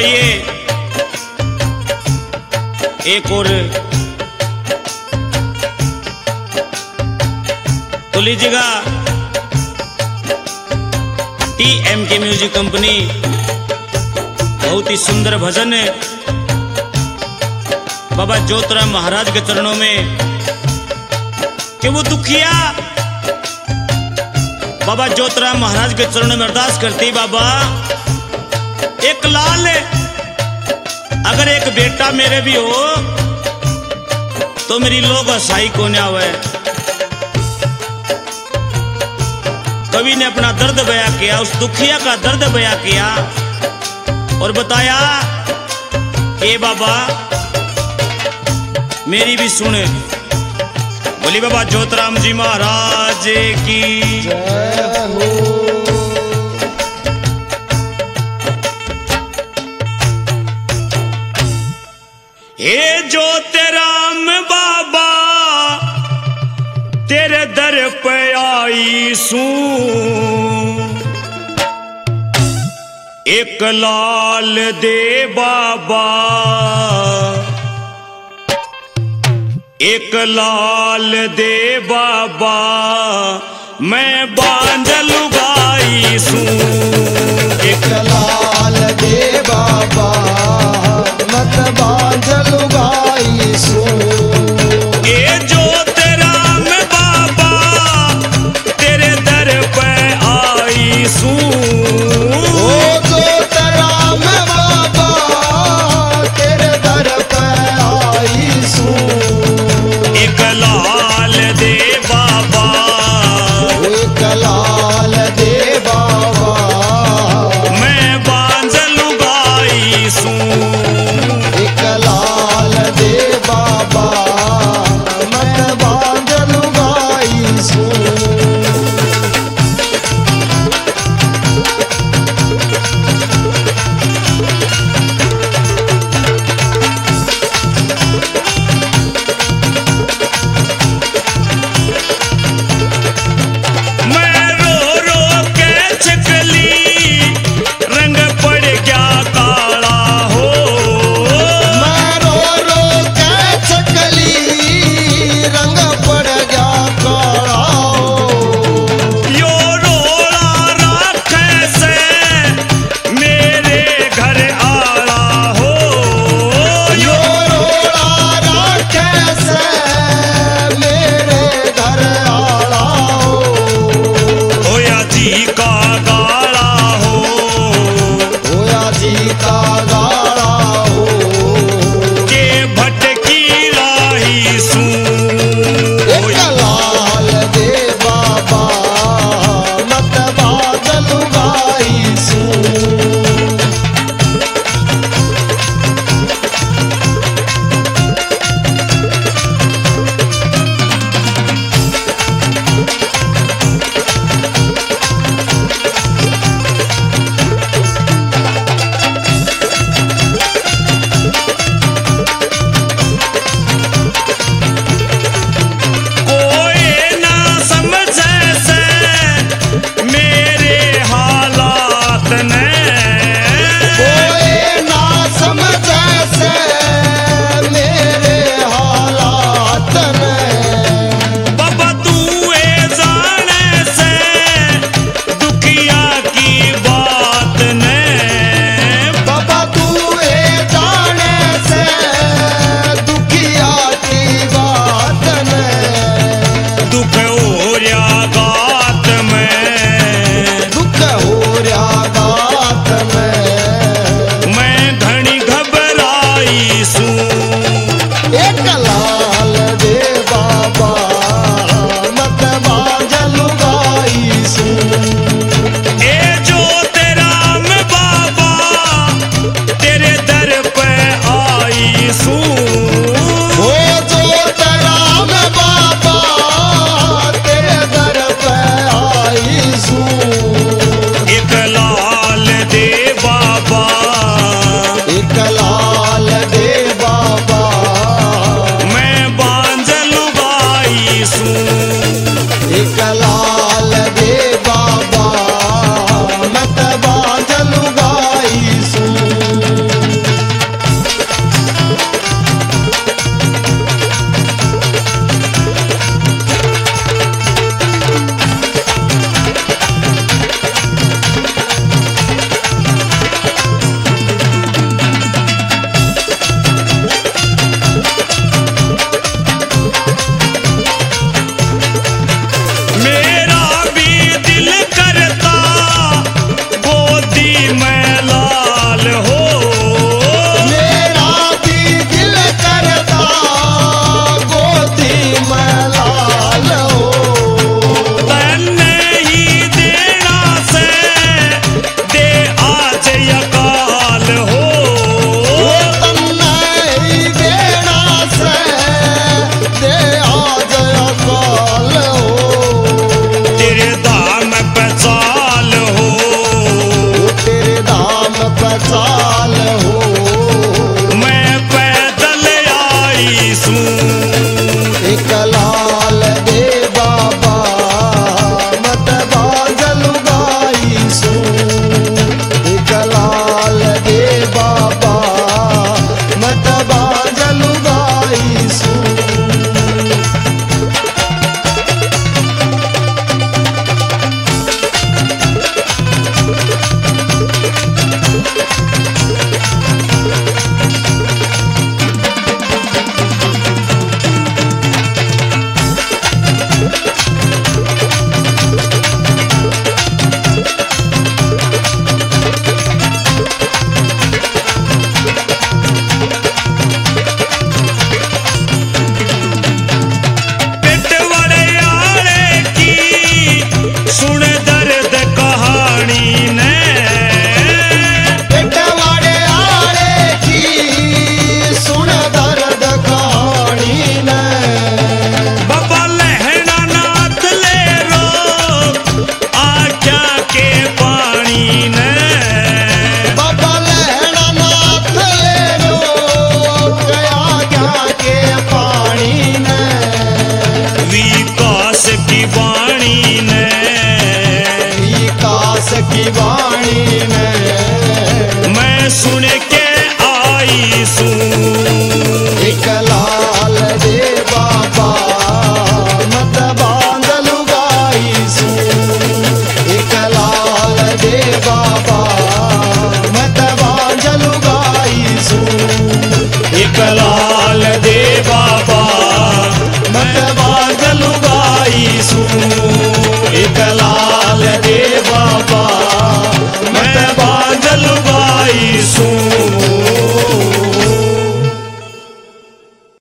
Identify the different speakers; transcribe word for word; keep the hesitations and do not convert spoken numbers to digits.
Speaker 1: आइए एक और तो लीजिएगा टी एम के म्यूजिक कंपनी, बहुत ही सुंदर भजन है बाबा ज्योतिराम महाराज के चरणों में कि वो दुखिया बाबा ज्योतिराम महाराज के चरणों में अरदास करती, बाबा एक लाल अगर एक बेटा मेरे भी हो तो मेरी लोग हसाई को न आवे। कवि ने अपना दर्द बयां किया, उस दुखिया का दर्द बयां किया और बताया कि बाबा मेरी भी सुने। बोली बाबा ज्योतिराम जी महाराज की जय हो। हे ज्योतिराम बाबा तेरे दर पे आई सू, एक लाल दे बाबा, एक लाल दे बाबा मैं बांध लुगाई सू,
Speaker 2: एक लाल दे बाबा मत बांध लुगाई सू।
Speaker 1: ए ज्योतिराम बाबा तेरे दर पे आई सू,
Speaker 2: ओ ज्योतिराम बाबा तेरे दर पे आई सू,
Speaker 1: एक लाल दे बाबा,
Speaker 2: एक लाल दे बाबा
Speaker 1: बाबा
Speaker 2: मतवाला